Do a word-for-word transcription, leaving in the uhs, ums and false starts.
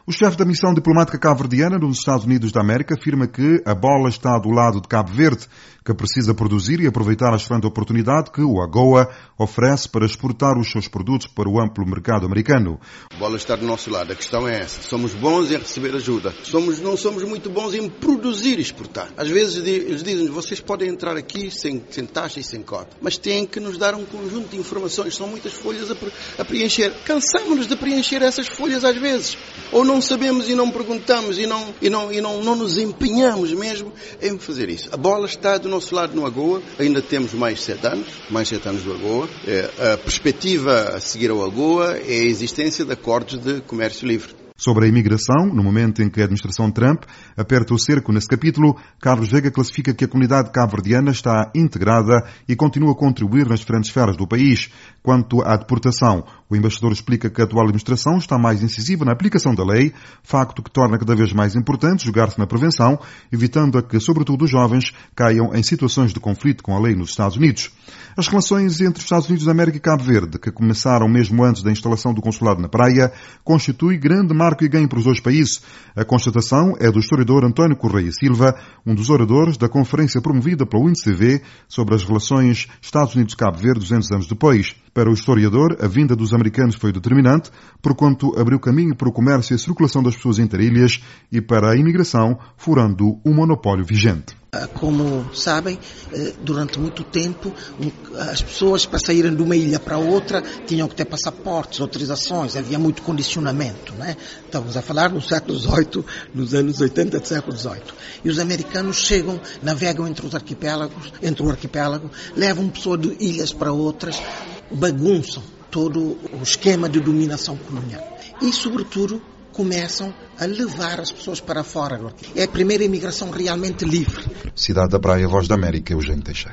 O chefe da missão diplomática cabo-verdiana nos Estados Unidos da América afirma que a bola está do lado de Cabo Verde, que precisa produzir e aproveitar a excelente oportunidade que o AGOA oferece para exportar os seus produtos para o amplo mercado americano. A bola está do nosso lado. A questão é essa. Somos bons em receber ajuda. Somos, não somos muito bons em produzir e exportar. Às vezes eles dizem, vocês podem entrar aqui sem, sem taxa e sem cota, mas têm que nos dar um conjunto de informações. São muitas folhas a, a preencher. Cansamos-nos de preencher essas folhas às vezes. Ou não sabemos e não perguntamos e não, e não, e não, não nos empenhamos mesmo em fazer isso. A bola está do nosso lado no AGOA. Ainda temos mais sete anos, mais sete anos do AGOA. É, a perspectiva a seguir ao AGOA é a existência de acordos de comércio livre. Sobre a imigração, no momento em que a administração Trump aperta o cerco nesse capítulo, Carlos Veiga classifica que a comunidade cabo-verdiana está integrada e continua a contribuir nas diferentes esferas do país. Quanto à deportação, o embaixador explica que a atual administração está mais incisiva na aplicação da lei, facto que torna cada vez mais importante jogar-se na prevenção, evitando a que, sobretudo os jovens, caiam em situações de conflito com a lei nos Estados Unidos. As relações entre os Estados Unidos da América e Cabo Verde, que começaram mesmo antes da instalação do consulado na praia, constitui grande marco e ganho para os dois países. A constatação é do historiador António Correia Silva, um dos oradores da conferência promovida pela U N C V sobre as relações Estados Unidos-Cabo Verde duzentos anos depois. Para o historiador, a vinda dos americanos foi determinante, porquanto abriu caminho para o comércio e a circulação das pessoas interilhas e para a imigração, furando o monopólio vigente. Como sabem, durante muito tempo, as pessoas para saírem de uma ilha para outra tinham que ter passaportes, autorizações, havia muito condicionamento, né? Estamos a falar no século dezoito, nos anos oitenta do século dezoito. E os americanos chegam, navegam entre os arquipélagos, entre o arquipélago, levam pessoas de ilhas para outras, bagunçam todo o esquema de dominação colonial. E, sobretudo, começam a levar as pessoas para fora. É a primeira imigração realmente livre. Cidade da Praia, Voz da América, Eugênio Teixeira.